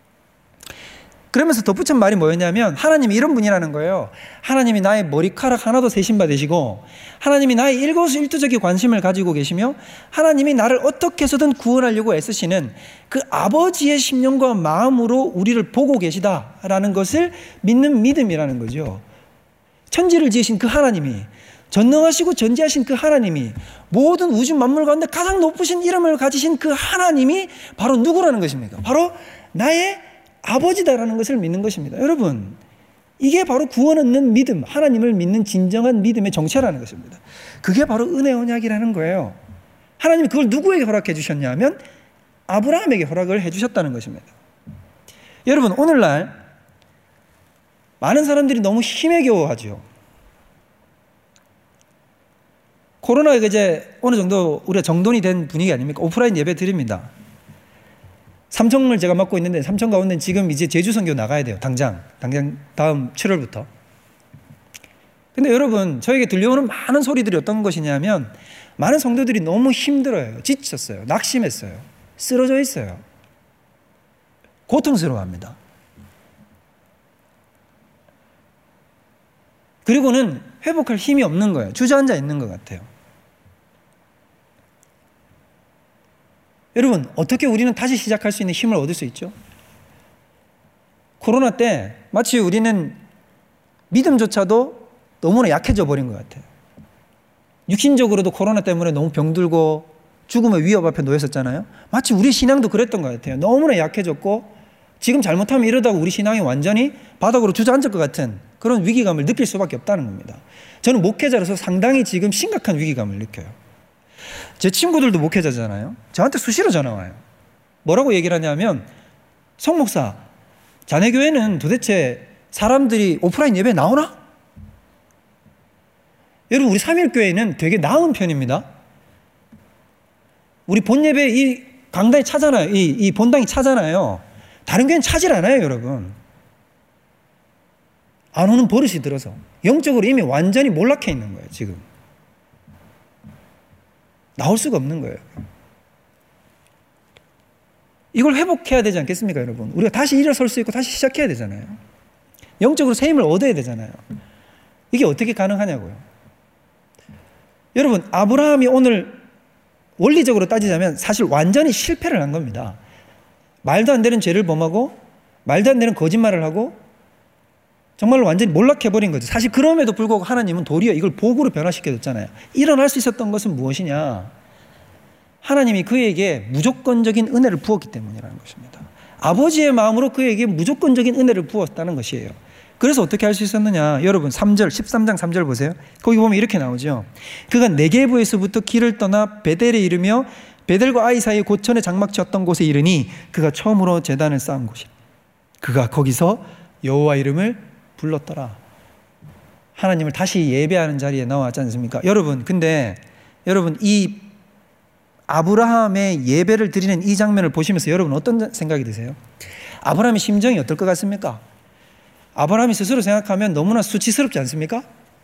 그러면서 덧붙인 말이 뭐였냐면 하나님이 이런 분이라는 거예요. 하나님이 나의 머리카락 하나도 세신 바 되시고 하나님이 나의 일거수일투족의 관심을 가지고 계시며 하나님이 나를 어떻게 해서든 구원하려고 애쓰시는 그 아버지의 심령과 마음으로 우리를 보고 계시다라는 것을 믿는 믿음이라는 거죠. 천지를 지으신 그 하나님이, 전능하시고 전지하신 그 하나님이, 모든 우주 만물 가운데 가장 높으신 이름을 가지신 그 하나님이 바로 누구라는 것입니까? 바로 나의 아버지다라는 것을 믿는 것입니다. 여러분 이게 바로 구원 얻는 믿음, 하나님을 믿는 진정한 믿음의 정체라는 것입니다. 그게 바로 은혜 언약이라는 거예요. 하나님이 그걸 누구에게 허락해 주셨냐면 아브라함에게 허락을 해 주셨다는 것입니다. 여러분 오늘날 많은 사람들이 너무 힘에 겨워하죠. 코로나가 이제 어느 정도 우리가 정돈이 된 분위기 아닙니까? 오프라인 예배 드립니다. 삼청을 제가 맡고 있는데 삼청 가운데 지금 이제 제주 선교 나가야 돼요. 당장 당장 다음 칠월부터. 근데 여러분 저에게 들려오는 많은 소리들이 어떤 것이냐면 많은 성도들이 너무 힘들어요. 지쳤어요. 낙심했어요. 쓰러져 있어요. 고통스러워합니다. 그리고는 회복할 힘이 없는 거예요. 주저앉아 있는 것 같아요. 여러분, 어떻게 우리는 다시 시작할 수 있는 힘을 얻을 수 있죠? 코로나 때 마치 우리는 믿음조차도 너무나 약해져 버린 것 같아요. 육신적으로도 코로나 때문에 너무 병들고 죽음의 위협 앞에 놓였었잖아요. 마치 우리 신앙도 그랬던 것 같아요. 너무나 약해졌고 지금 잘못하면 이러다가 우리 신앙이 완전히 바닥으로 주저앉을 것 같은 그런 위기감을 느낄 수밖에 없다는 겁니다. 저는 목회자로서 상당히 지금 심각한 위기감을 느껴요. 제 친구들도 목회자잖아요. 저한테 수시로 전화 와요. 뭐라고 얘기를 하냐면, 송 목사, 자네 교회는 도대체 사람들이 오프라인 예배에 나오나? 여러분, 우리 삼일교회는 되게 나은 편입니다. 우리 본예배 이 강당이 차잖아요. 이, 이 본당이 차잖아요. 다른 교회는 차질 않아요, 여러분. 안 오는 버릇이 들어서 영적으로 이미 완전히 몰락해 있는 거예요, 지금. 나올 수가 없는 거예요. 이걸 회복해야 되지 않겠습니까, 여러분? 우리가 다시 일어설 수 있고 다시 시작해야 되잖아요. 영적으로 새 힘을 얻어야 되잖아요. 이게 어떻게 가능하냐고요. 여러분, 아브라함이 오늘 원리적으로 따지자면 사실 완전히 실패를 한 겁니다. 말도 안 되는 죄를 범하고 말도 안 되는 거짓말을 하고 정말로 완전히 몰락해버린 거죠. 사실 그럼에도 불구하고 하나님은 도리어 이걸 복으로 변화시켜줬잖아요. 일어날 수 있었던 것은 무엇이냐? 하나님이 그에게 무조건적인 은혜를 부었기 때문이라는 것입니다. 아버지의 마음으로 그에게 무조건적인 은혜를 부었다는 것이에요. 그래서 어떻게 할 수 있었느냐? 여러분, 삼 절, 십삼 장 삼 절 보세요. 거기 보면 이렇게 나오죠. 그가 네게부에서부터 길을 떠나 베델에 이르며 베델과 아이 사이에 고천에 장막 쳤던 곳에 이르니 그가 처음으로 제단을 쌓은 곳이라. 그가 거기서 여호와 이름을 불렀더라. 하나님을 다시 예배하는 자리에 나왔지 않습니까? 여러분, 근데 여러분, 이 아브라함의 예배를 드리는 이 장면을 보시면서 여러분 어떤 생각이 드세요? 아브라함의 심정이 어떨 것 같습니까? 아브라함이 스스로 생각하면 너무나 수치스럽지 않습니까?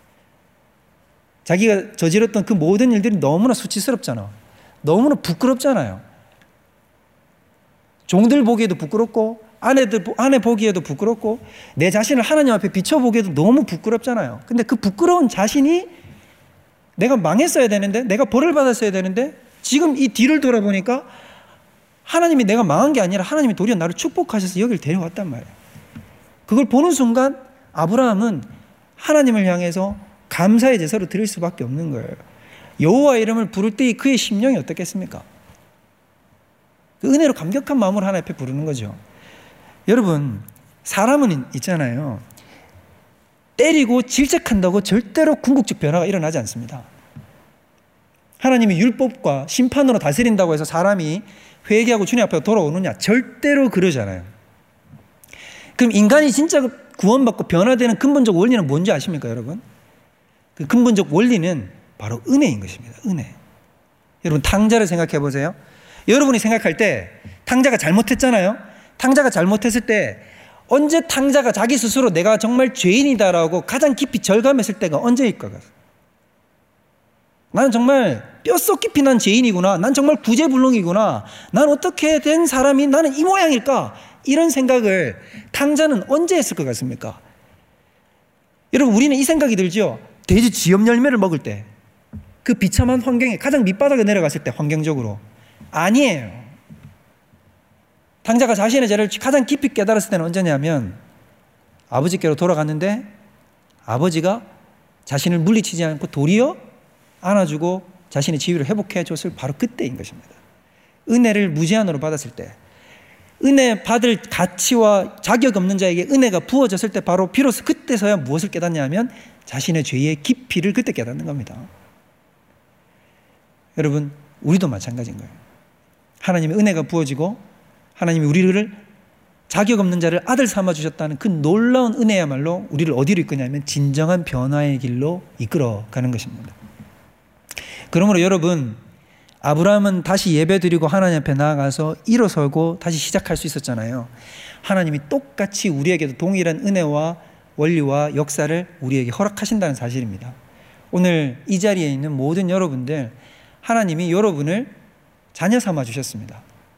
자기가 저질렀던 그 모든 일들이 너무나 수치스럽잖아. 너무나 부끄럽잖아요. 종들 보기에도 부끄럽고 아내들, 아내 보기에도 부끄럽고 내 자신을 하나님 앞에 비춰보기에도 너무 부끄럽잖아요. 근데 그 부끄러운 자신이 내가 망했어야 되는데, 내가 벌을 받았어야 되는데 지금 이 뒤를 돌아보니까 하나님이 내가 망한 게 아니라 하나님이 도리어 나를 축복하셔서 여기를 데려왔단 말이에요. 그걸 보는 순간 아브라함은 하나님을 향해서 감사의 제사로 드릴 수밖에 없는 거예요. 여호와 이름을 부를 때 그의 심령이 어떻겠습니까? 그 은혜로 감격한 마음으로 하나님 앞에 부르는 거죠. 여러분, 사람은 있잖아요. 때리고 질책한다고 절대로 궁극적 변화가 일어나지 않습니다. 하나님이 율법과 심판으로 다스린다고 해서 사람이 회개하고 주님 앞에 돌아오느냐? 절대로 그러잖아요. 그럼 인간이 진짜 구원받고 변화되는 근본적 원리는 뭔지 아십니까, 여러분? 그 근본적 원리는 바로 은혜인 것입니다. 은혜. 여러분, 탕자를 생각해 보세요. 여러분이 생각할 때 탕자가 잘못했잖아요. 탕자가 잘못했을 때 언제 탕자가 자기 스스로 내가 정말 죄인이다라고 가장 깊이 절감했을 때가 언제일까? 나는 정말 뼛속 깊이 난 죄인이구나. 난 정말 구제불능이구나. 난 어떻게 된 사람이 나는 이 모양일까? 이런 생각을 탕자는 언제 했을 것 같습니까? 여러분, 우리는 이 생각이 들죠. 돼지 지엽 열매를 먹을 때, 그 비참한 환경에 가장 밑바닥에 내려갔을 때, 환경적으로. 아니에요. 탕자가 자신의 죄를 가장 깊이 깨달았을 때는 언제냐면 아버지께로 돌아갔는데 아버지가 자신을 물리치지 않고 도리어 안아주고 자신의 지위를 회복해 줬을 바로 그때인 것입니다. 은혜를 무제한으로 받았을 때, 은혜 받을 가치와 자격 없는 자에게 은혜가 부어졌을 때 바로 비로소 그때서야 무엇을 깨닫냐면 자신의 죄의 깊이를 그때 깨닫는 겁니다. 여러분, 우리도 마찬가지인 거예요. 하나님의 은혜가 부어지고 하나님이 우리를 자격 없는 자를 아들 삼아주셨다는 그 놀라운 은혜야말로 우리를 어디로 이끄냐면 진정한 변화의 길로 이끌어가는 것입니다. 그러므로 여러분, 아브라함은 다시 예배드리고 하나님 앞에 나아가서 일어서고 다시 시작할 수 있었잖아요. 하나님이 똑같이 우리에게도 동일한 은혜와 원리와 역사를 우리에게 허락하신다는 사실입니다. 오늘 이 자리에 있는 모든 여러분들, 하나님이 여러분을 자녀 삼아 주셨습니다.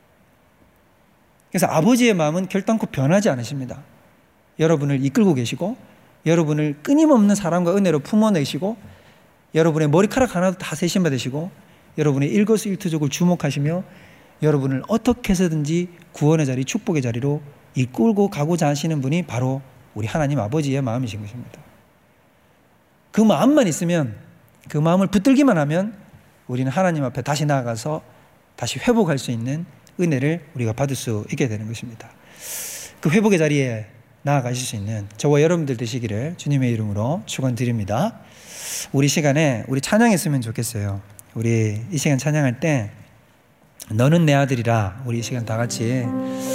그래서 아버지의 마음은 결단코 변하지 않으십니다. 여러분을 이끌고 계시고 여러분을 끊임없는 사랑과 은혜로 품어내시고 여러분의 머리카락 하나도 다 세심받으시고 여러분의 일거수일투족을 주목하시며 여러분을 어떻게 해서든지 구원의 자리, 축복의 자리로 이끌고 가고자 하시는 분이 바로 우리 하나님 아버지의 마음이신 것입니다. 그 마음만 있으면, 그 마음을 붙들기만 하면 우리는 하나님 앞에 다시 나아가서 다시 회복할 수 있는 은혜를 우리가 받을 수 있게 되는 것입니다. 그 회복의 자리에 나아가실 수 있는 저와 여러분들 되시기를 주님의 이름으로 축원드립니다. 우리 시간에 우리 찬양했으면 좋겠어요. 우리 이 시간 찬양할 때 너는 내 아들이라, 우리 이 시간 다 같이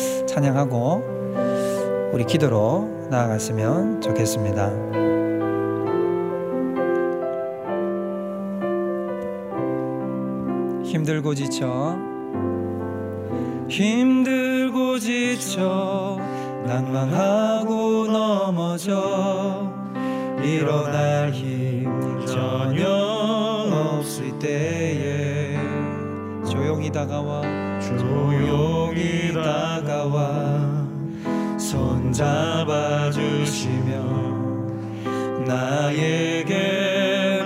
찬양하고 우리 기도로 나아갔으면 좋겠습니다. 힘들고 지쳐 힘들고 지쳐 낭망하고 넘어져 일어날 힘 전혀 없을 때에 조용히 다가와 조용히 다가와 손 잡아주시며 나에게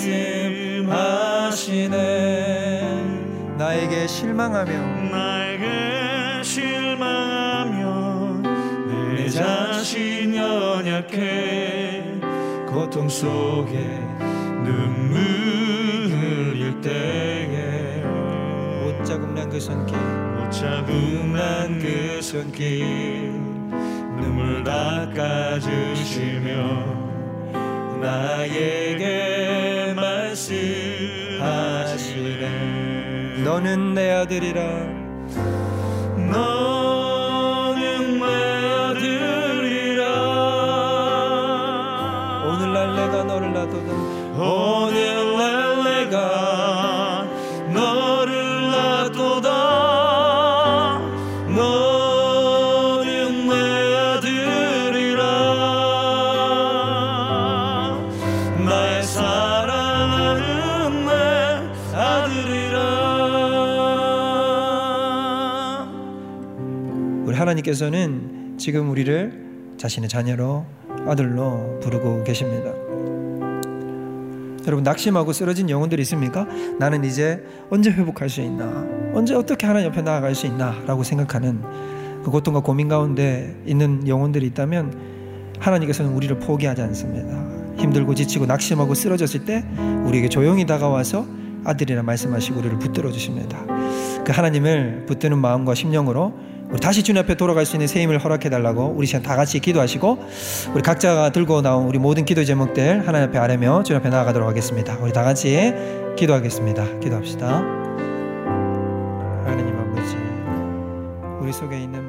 말씀하시네. 나에게 실망하며 나에게 실망하며 내 자신 연약해 고통 속에 눈물 흘릴 때에 못자국난 그 손길 못자국난 그 손길 눈물 닦아주시며 나에게 말씀하시네. 너는 내 아들이라 너는 내 아들이라 오늘날 내가 너를 놔두다 오늘날 내가 너를 놔두다 너는 내 아들이라 나의 사랑하는 내 아들이라. 우리 하나님께서는 지금 우리를 자신의 자녀로 아들로 부르고 계십니다. 여러분, 낙심하고 쓰러진 영혼들이 있습니까? 나는 이제 언제 회복할 수 있나, 언제 어떻게 하나님 옆에 나아갈 수 있나 라고 생각하는 그 고통과 고민 가운데 있는 영혼들이 있다면 하나님께서는 우리를 포기하지 않습니다. 힘들고 지치고 낙심하고 쓰러졌을 때 우리에게 조용히 다가와서 아들이라 말씀하시고 우리를 붙들어 주십니다. 그 하나님을 붙드는 마음과 심령으로 우리 다시 주님 앞에 돌아갈 수 있는 새 힘을 허락해 달라고 우리 시간 다 같이 기도하시고 우리 각자가 들고 나온 우리 모든 기도 제목들 하나님 앞에 아뢰며 주님 앞에 나아가도록 하겠습니다. 우리 다 같이 기도하겠습니다. 기도합시다. 하나님 아버지, 우리 속에 있는